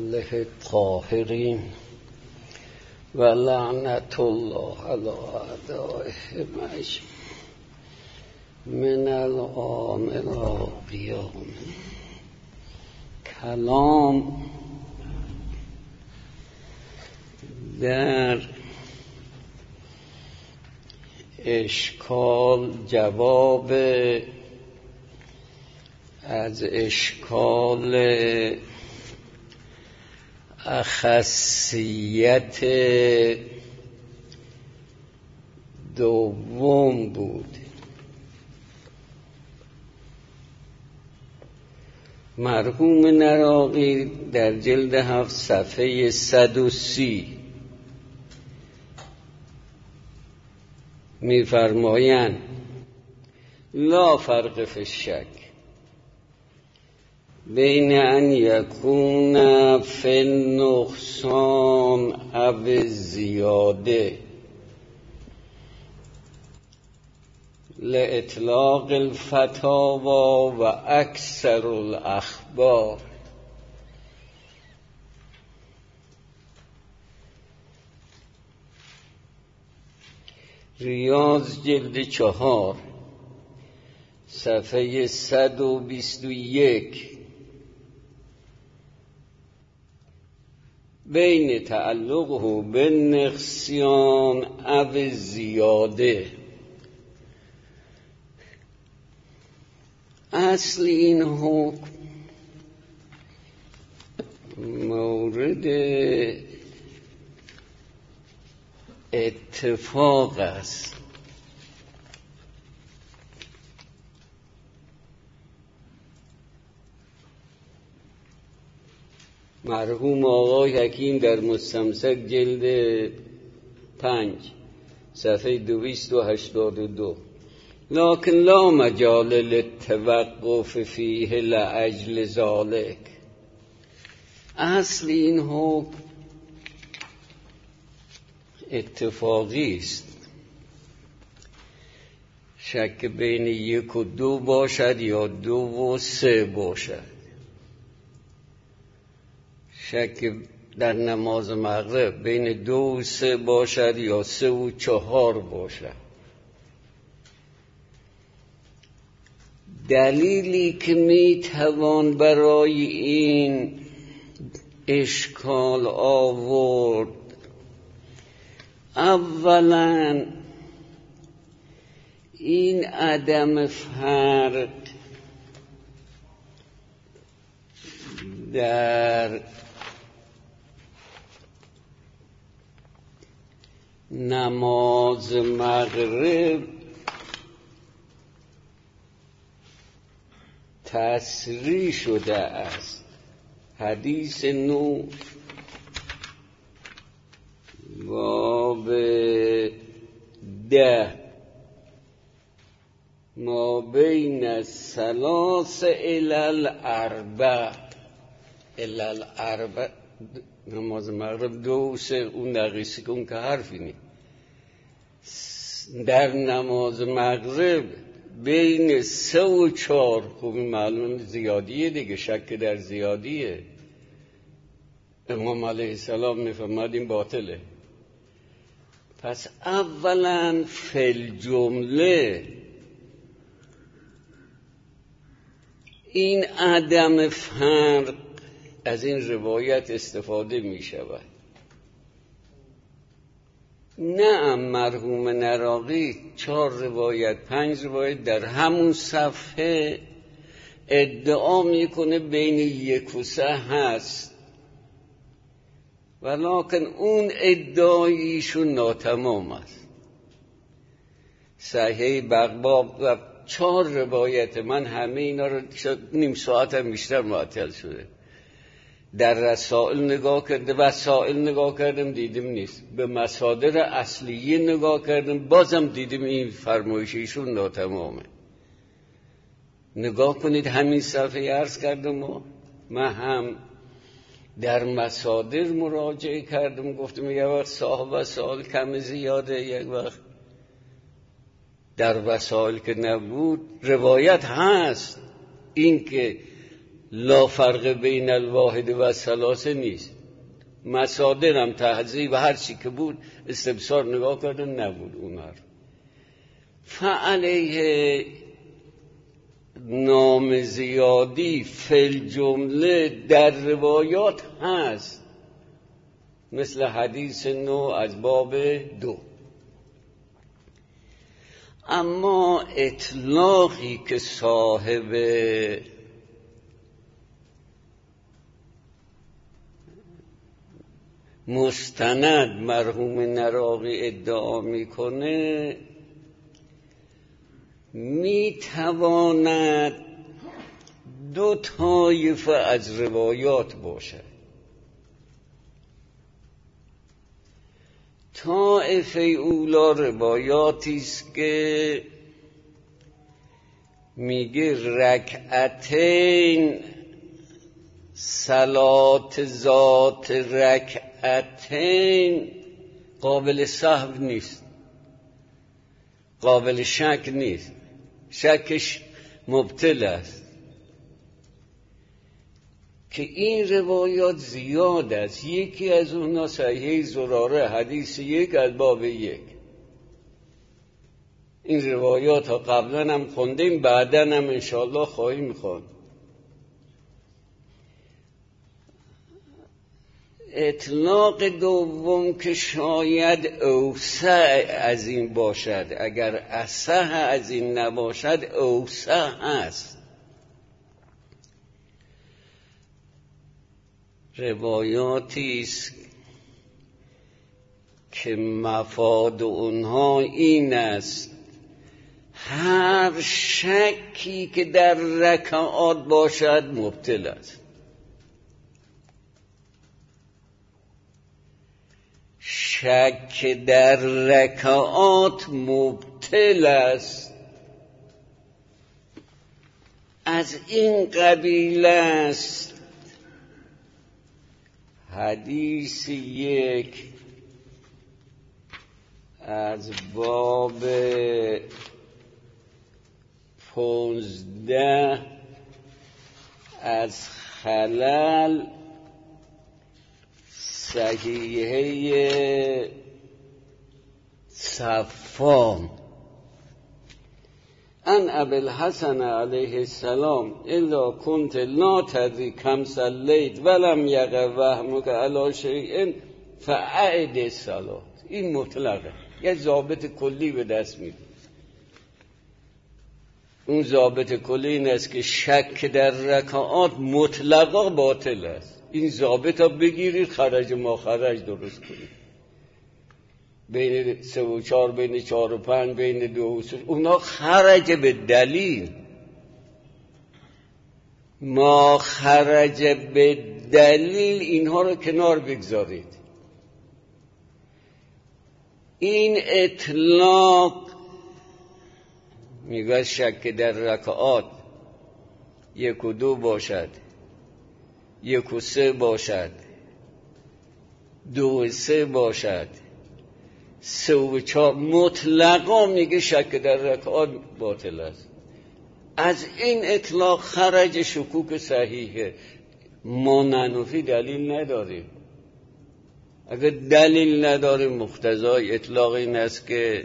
آله الطاهرین و لعنت الله علی اعدائهم اجمعین من الآن الی قیام. کلام در اشکال جواب از اشکال اخصیت دوم بود. مرحوم نراقی در جلد 7 صفحه 130 می‌فرمایند لا فرق فی الشک بین ان یکون فی النقصان او زیاده لاطلاق الفتاوی و اکثر الاخبار. ریاض جلد 4 صفحه 121 بین تعلقه بالنقصان او زیاده. اصل این حکم مورد اتفاق است. مرحوم آقای حکیم در مستمسک جلد 5 صفحه 282 لکن لا مجال للتوقف فیه لاجل ذلک. اصل این حکم اتفاقی است. شک بین 1 و 2 باشد یا 2 و 3 باشد. شک در نماز مغرب بین 2 و 3 باشد یا 3 و 4 باشد. دلیلی که میتوان برای این اشکال آورد، اولا این عدم فرق در نماز مغرب تصریح شده است. حدیث 9 باب 10 ما بین الثلاث الی الاربع نماز مغرب 2 و 3 اون دقیقی کن که حرفی نی. در نماز مغرب بین 3 و 4 خوب معلوم زیادیه دیگه، شک در زیادیه. امام علیه السلام میفرماد این باطله. پس اولا فی الجمله این عدم فرق از این روایت استفاده می شود. نه مرحوم نراقی 4 روایت 5 روایت در همون صفحه ادعا میکنه بین 1 و 3 هست، ولیکن اون ادعایشون ناتمام است. صحیح بغباب و 4 روایت من همه اینا رو نیم ساعت هم بیشتر معطل شده. در رسائل نگاه کردم دیدم نیست. به مصادر اصلیه نگاه کردم بازم دیدم این فرمایشیشون ناتمامه. نگاه کنید همین صفحه عرض کردم من هم در مصادر مراجعه کردم، گفتم یک وقت صاحب وسائل کم زیاده، یک وقت در وسائل که نبود روایت هست این که لا فرق بین الواحد و الثلاثه نیست. مصادرم تهذیب هر چی که بود استبصار نگاه کردن نبود اون حرف. فعلیه نام زیادی فی جمله در روایات هست، مثل حدیث نو از باب 2. اما اطلاقی که صاحب مستند مرحوم نراقی ادعا میکنه، میتواند 2 طایفه از روایات باشد. طایفه اولا روایاتی است که میگه رکعتین، صلات ذات رکعتین قابل سهو نیست، قابل شک نیست، شکش مبطل است. که این روایات زیاد است. یکی از اونها صحیح زراره، حدیث 1 از باب 1. این روایات ها قبلا هم خوندیم، بعدا هم انشاءالله خواهیم خوند. اطلاق دوم که شاید اوسع از این باشد، اگر اصح از این نباشد اوسع است. روایاتی است که مفاد اونها این است هر شکی که در رکعات باشد مبطل است. شک در رکعات مبطل است. از این قبیل است حدیث 1 از باب 15 از خلل، صحیحه صفان ان ابی الحسن علیه السلام الا کنت لا تدری کم صلیت ولم یقع وهمک علی شیء فاعد الصلاة. این مطلقه، یه ضابط کلی به دست میده. اون ضابط کلی این است که شک در رکعات مطلقا باطل است. این ضابط ها بگیرید، خرج ما خرج درست کنید. بین 3 و 4، بین 4 و 5، بین 2 و 3، اونا خرج به دلیل. ما خرج به دلیل اینها رو کنار بگذارید. این اطلاق میگه شک در رکعات 1 و 2 باشد، 1 و 3 باشد، 2 و 3 باشد، 3 و 4، مطلقا میگه شک در رکعات باطل است. از این اطلاق خرج شکوک صحیحه. ما ننفی دلیل نداریم. اگر دلیل نداریم مقتضای اطلاق این است که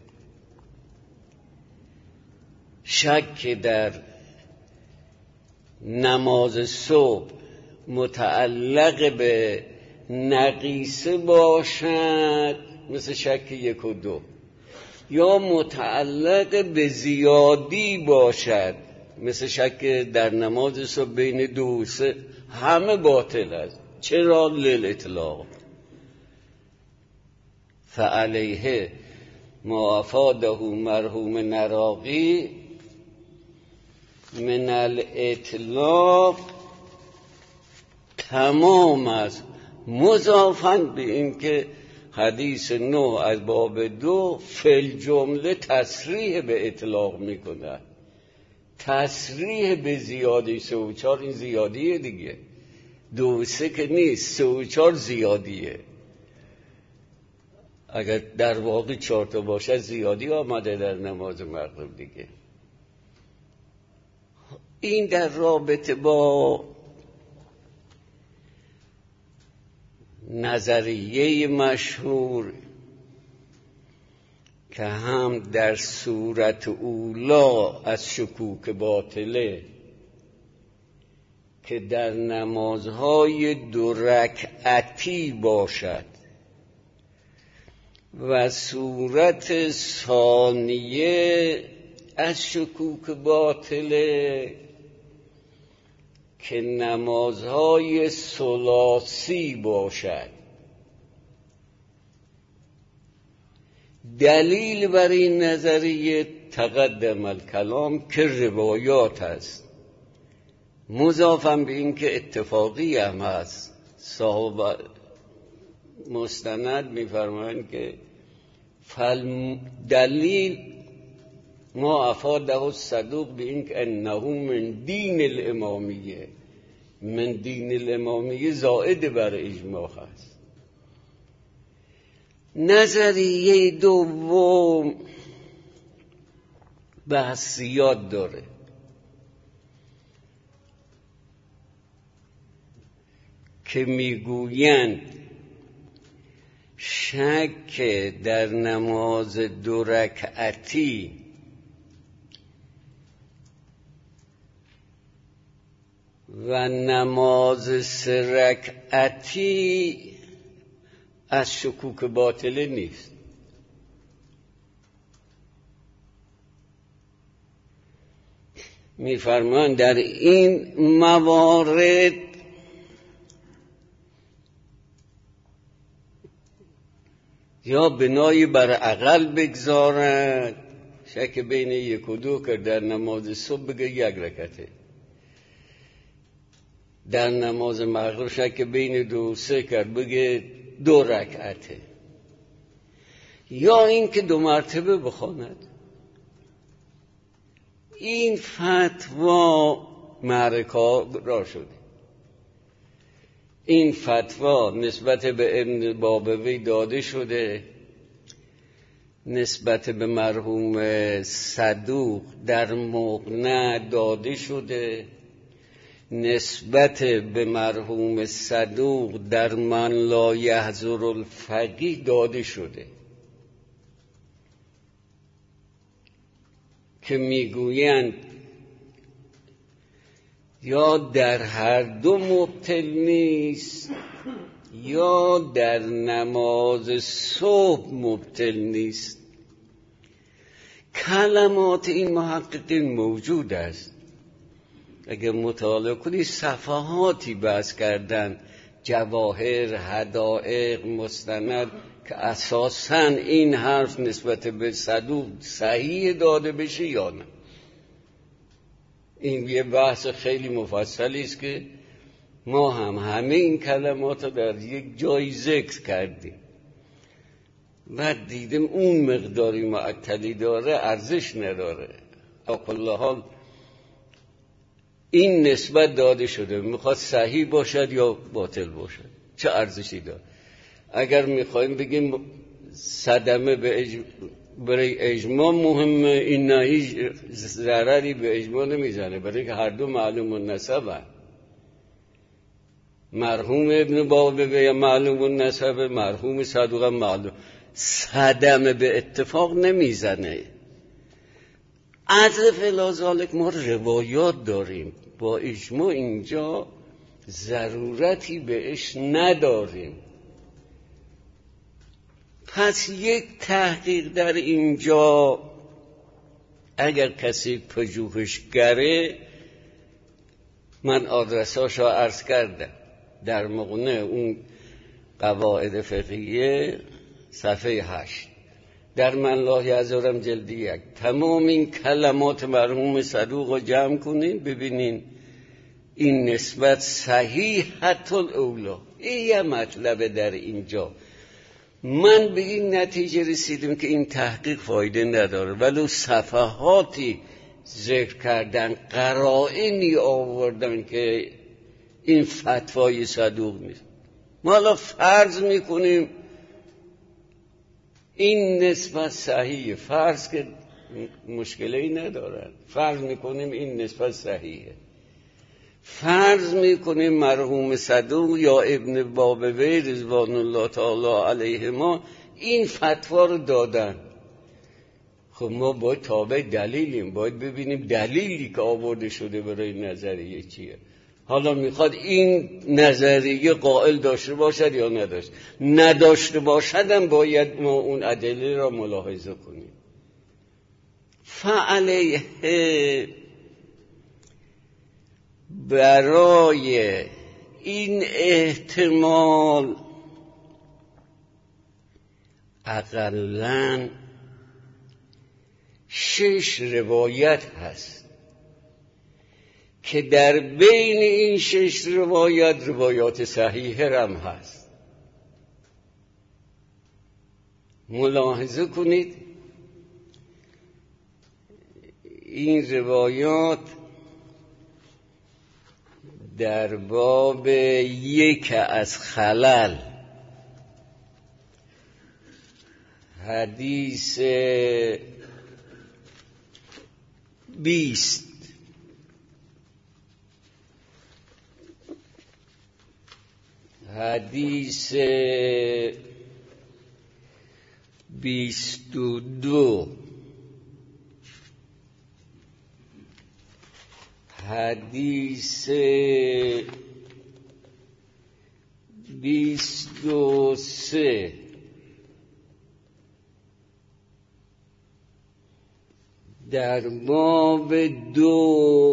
شک در نماز صبح متعلق به نقیصه باشد، مثل شک 1 و 2، یا متعلق به زیادی باشد، مثل شک در نماز صبح بین 2 و 3، همه باطل است. چرا؟ للاطلاق. فعلیه ما افاده مرحوم نراقی من الاطلاق تمام است، مضافاً به این که حدیث 9 از باب 2 فی الجمله تصریح به اطلاق میکنه. تصریح به زیادی 3 و 4 این زیادیه دیگه، 2 و 3 که نیست، 3 و 4 زیادیه. اگر در واقع 4 تا باشه زیادی آمده در نماز مغرب دیگه. این در رابطه با نظریه مشهور که هم در صورت اولا از شکوک باطله که در نمازهای 2 رکعتی باشد و صورت ثانیه از شکوک باطله که نمازهای ثلاثی باشد. دلیل بر این نظریه تقدم الکلام که روایات است، مضافم به این که اتفاقی هم هست. صحابه مستند می‌فرمایند که دلیل ما افاده الصدوق به این که انه من دین الامامیه، من دین الامامیه زائد بر اجماع هست. نظریه دوم بحثیات داره که میگویند شک در نماز 2 رکعتی و نماز 3 رکعتی از شکوک باطله نیست. می‌فرمایند در این موارد یا بنای بر عقل بگذارند، شک بین 1 و 2 که در نماز صبح بگه 1 رکعته، در نماز مغرب شک بین 2 و 3 کرد بگه 2 رکعته، یا این که 2 مرتبه بخواند. این فتوا معرکه را شده. این فتوا نسبت به ابن بابوی داده شده، نسبت به مرحوم صدوق در مقنع داده شده، نسبت به مرحوم صدوق در من لا یحضر الفقیه داده شده که میگویند یا در هر دو مبطل نیست یا در نماز صبح مبطل نیست. کلمات این محققین موجود است، اگر مطالعه کنی صفحاتی بحث کردن، جواهر، حدائق، مستند، که اساساً این حرف نسبت به صدوق صحیح داده بشه یا نه. این یه بحث خیلی مفصلی است که ما هم همه این کلمات رو در یک جای ذکر کردیم. بعد دیدم اون مقداری معطلی داره ارزش نداره. على کل حال این نسبت داده شده، میخواد صحیح باشد یا باطل باشد، چه ارزشی داره. اگر میخوایم بگیم صدمه برای اجماع مهمه، این نه هیچ ضرری به اجماع نمیزنه، برای که هر دو معلوم النسبه. مرحوم ابن بابوی معلوم النسبه، مرحوم صدوق معلوم، صدمه به اتفاق نمیزنه. عطف الی ذالک ما روایات داریم، با اجماع اینجا ضرورتی بهش نداریم. پس یک تحقیق در اینجا اگر کسی پژوهشگره، من آدرساشو عرض کردم در مقنع اون قواعد فقهیه صفحه 8 در من لا یعذرم جلد 1 تمام این کلمات مرحوم صدوق رو جمع کنین ببینین این نسبت صحیح حتی الاولا. این یه مطلب در اینجا. من به این نتیجه رسیدم که این تحقیق فایده نداره، ولو صفحاتی ذکر کردن، قرائنی آوردن که این فتوای صدوق نیست. ما حالا فرض میکنیم این نسبت صحیح، فرض که مشکلی ندارن. فرض میکنیم این نسبت صحیحه، فرض میکنیم مرحوم صدوق یا ابن بابوی رضوان الله تعالی علیهما این فتوا رو دادن. خب ما باید تابع دلیلیم، باید ببینیم دلیلی که آورده شده برای نظریه چیه. حالا میخواد این نظریه قائل داشته باشد یا نداشته باشدم باید ما اون ادله را ملاحظه کنیم. فعلیه برای این احتمال اقلاً 6 روایت هست که در بین این 6 روایات صحیحه هم هست. ملاحظه کنید این روایات در باب 1 از خلل، حدیث 20، حدیث 22، حدیث 23، در باب 2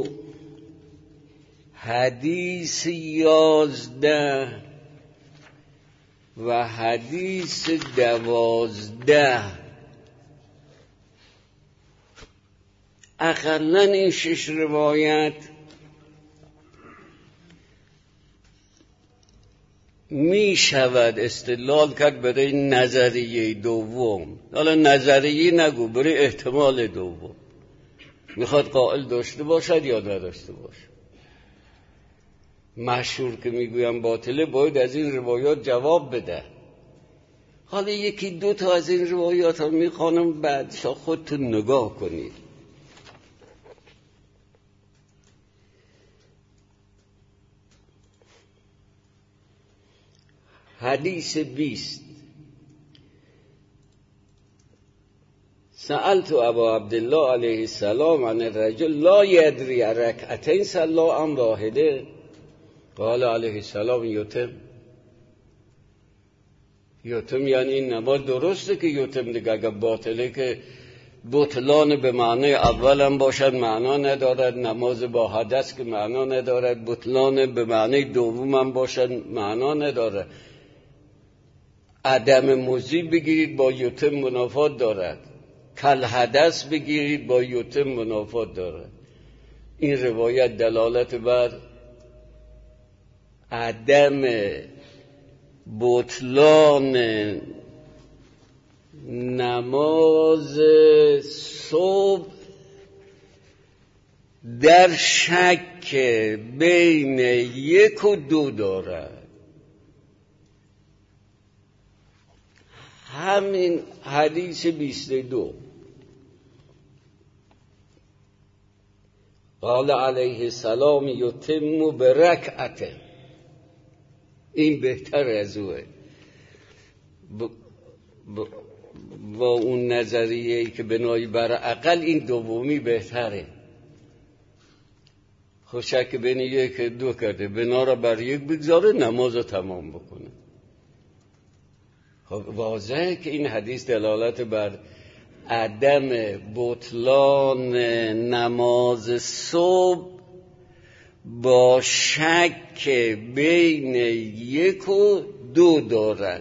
حدیث 11 و حدیث 12. اقلاً این 6 روایت می شود استدلال کرد برای نظریه دوم. حالا نظریه نگو، برای احتمال دوم میخواد قائل داشته باشد یا نداشته باشد. مشهور که میگویم باطله باید از این روایات جواب بده. حالا 1-2 تا از این روایات ها میخوانم بعد خودتون نگاه کنید. حدیث 20: سألت ابا عبدالله علیه السلام عن الرجل لا یدری رکعتین صلی ام واحده قال علیه السلام یتم. یتم یعنی این نماز درسته که یتم دیگه، اگر باطله که بطلان به معنی اول هم باشد معنا ندارد، نماز با حدث که معنا ندارد، بطلان به معنی دوم هم باشد معنا ندارد. عدم مضی بگیرید با یتم منافات دارد، کل حدث بگیرید با یتم منافات دارد. این روایت دلالت بر عدم بطلان نماز صبح در شک بین 1 و 2 دارد. همین حدیث 22 قال علیه السلام یتم برکعته، این بهتر از اوه. با اون نظریه‌ای که بنای بر عقل این دومی بهتره. خوشک بین 1-2 کرده، بنا را بر 1 بگذاره، نماز رو تمام بکنه. خب واضحه که این حدیث دلالت بر عدم بطلان نماز صبح با شک بین 1 و 2 دارد.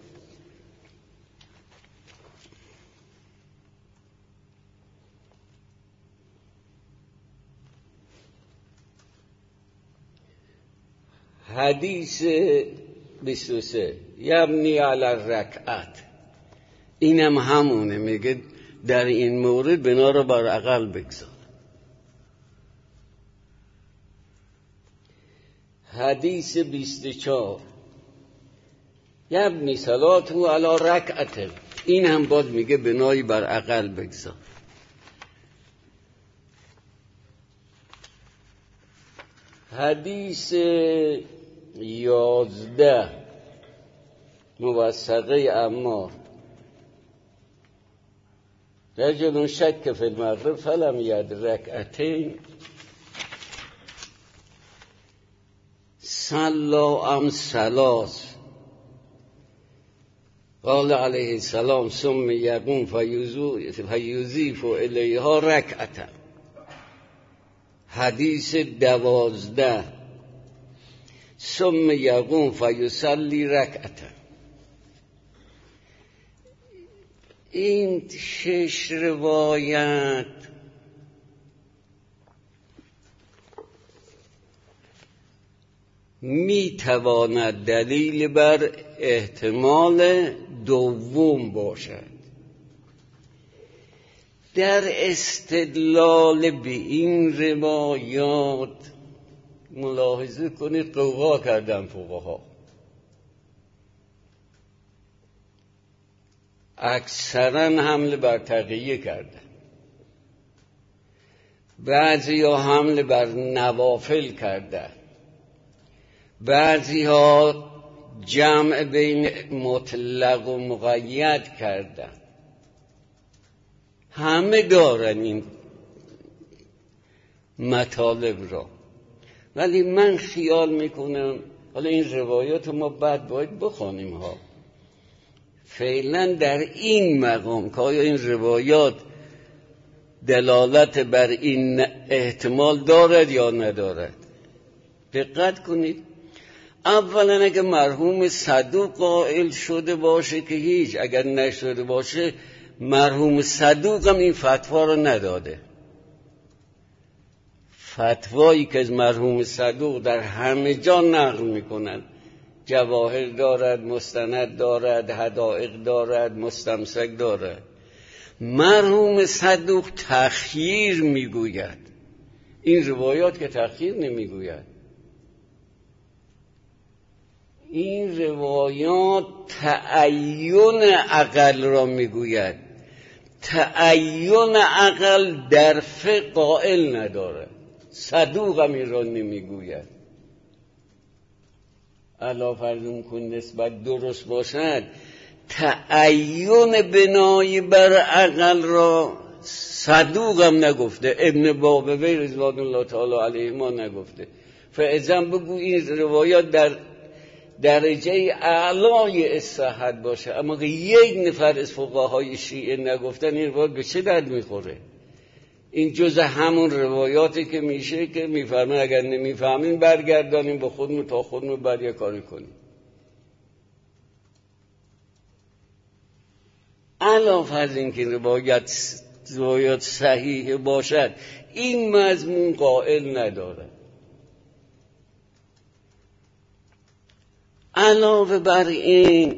حدیث 23 یبنی علی الرکعت، اینم همونه، میگه در این مورد بنا را بر عقل بگذار. حدیث 24 یبنی صلاته علی رکعت، این هم باز میگه بنای بر عقل بگذار. حدیث 11 موثقه عمار: رجل شک فی المغرب فلم یدرک رکعتین صلی ام ثلاث قال علیه السلام ثم یقوم فیضیف الیها رکعتا. حدیث 12 ثم یقوم فیصلی رکعتا. این 6 روایت می تواند دلیل بر احتمال دوم باشد. در استدلال به این روایات ملاحظه کنید قوقا کردن فقها. اکثرا حمل بر تقیه کردن، بعضی ها حمل بر نوافل کردن، بعضی ها جمع بین مطلق و مقید کردن. همه دارن این مطالب را، ولی من خیال میکنم حالا این روایات ما بعد باید بخوانیم ها. فعلا در این مقام که آیا این روایات دلالت بر این احتمال دارد یا ندارد، دقت کنید. اولا اگه مرحوم صدوق قائل شده باشه که هیچ، اگر نشده باشه مرحوم صدوق هم این فتوا رو نداده. فتوایی که از مرحوم صدوق در همه جا نقل میکنن، جواهر دارد، مستند دارد، حدائق دارد، مستمسک دارد. مرحوم صدوق تخییر میگوید، این روایات که تخییر نمیگوید. این روایات تعین عقل را میگوید. تعین عقل در فقه قائل نداره، صدوق هم این را نمیگوید. علا فرض کن نسبت درست باشد، تعین بنای بر عقل را صدوق هم نگفته، ابن بابوی رضوان الله تعالی علیه ما نگفته. فاذا بگو این روایات در درجه اعلای صحت باشه، اما که یک نفر از فقهای شیعه نگفتن، این روایات به چه درد میخوره؟ این جز همون روایاتی که میشه که میفهمه، اگر نمیفهمین برگردانیم با خودمون تا خودمون بعد یه کاری کنیم. علاوه فرض این که روایات صحیح باشد، این مضمون قائل نداره. علاوه بر این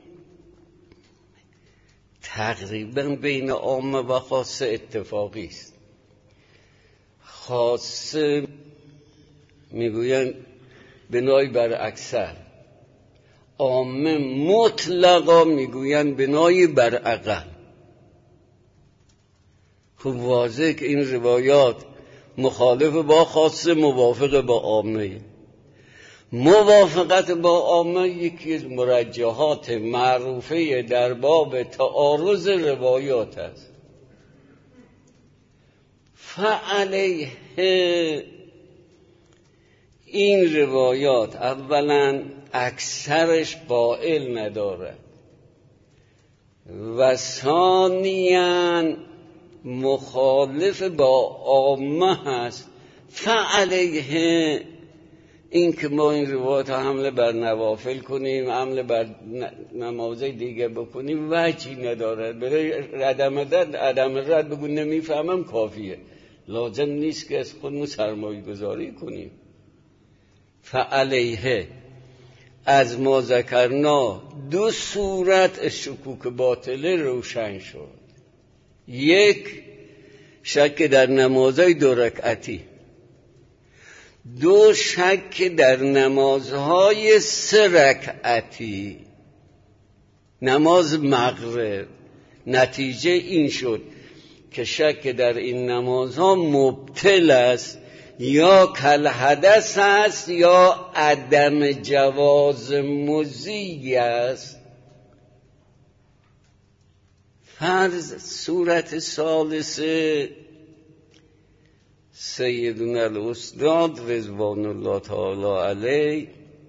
تقریبا بین عامه و خاصه اتفاقی است. خاصه میگوین بنای بر اکثر، عامه مطلقا میگوین بنای بر اقل. خوب واضح که این روایات مخالف با خاصه، موافق با عامه. موافقت با عامه یکی از مرجحات معروفه در باب تعارض روایات است. فعلیه این روایات اولا اکثرش قائل ندارد و ثانیاً مخالف با عامه هست. فعلیه این که ما این روایات حمله بر نوافل کنیم، حمله بر نمازهای دیگه بکنیم وجهی ندارد. برای عدم رد بگو نمیفهمم کافیه، لازم نیست که از خودمون سرمایه گذاری کنیم. فعلیه از ما ذکرنا دو صورت از شکوک باطله روشن شد. یک، شک در نمازهای 2 رکعتی. 2، شک در نمازهای 3 رکعتی، نماز مغرب. نتیجه این شد که شک در این نمازها مبطل است، یا کالحدث است یا عدم جواز مزی است. فرض صورت ثالثه، سیدنا الاستاد رضوان الله تعالی علیه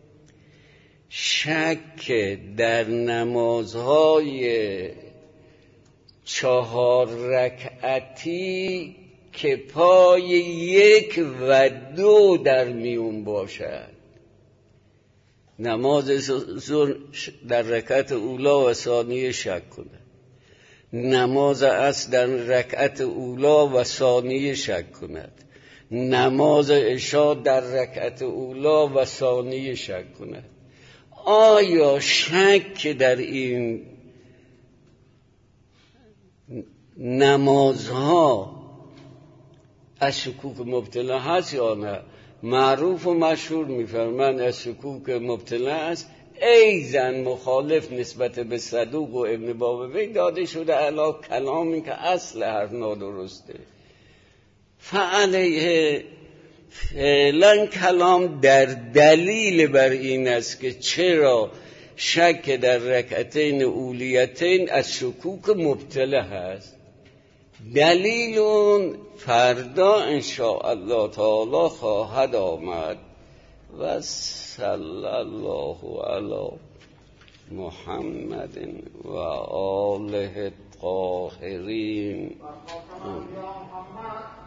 شک در نمازهای 4 رکعتی که پای 1 و 2 در میون باشد. نماز ظهر در رکعت اولا و ثانیه شک کنه، نماز عصر در رکعت اولا و ثانیه شک کند، نماز عشاء در رکعت اولا و ثانیه شک کند. آیا شک در این نمازها از شکوک مبتلا هست یا نه؟ معروف و مشهور میفرمان از شکوک مبتلا است. ایزن مخالف نسبت به صدوق و ابن بابوی داده شده علا کلامی که اصل حرف نادرسته. فعلیه فعلا کلام در دلیل بر این است که چرا شک در رکعتین اولیتین از شکوک مبتلا هست. دلیل اون فردا انشاءالله تعالی خواهد آمد. و صلی الله علی محمد و آله الطاهرین.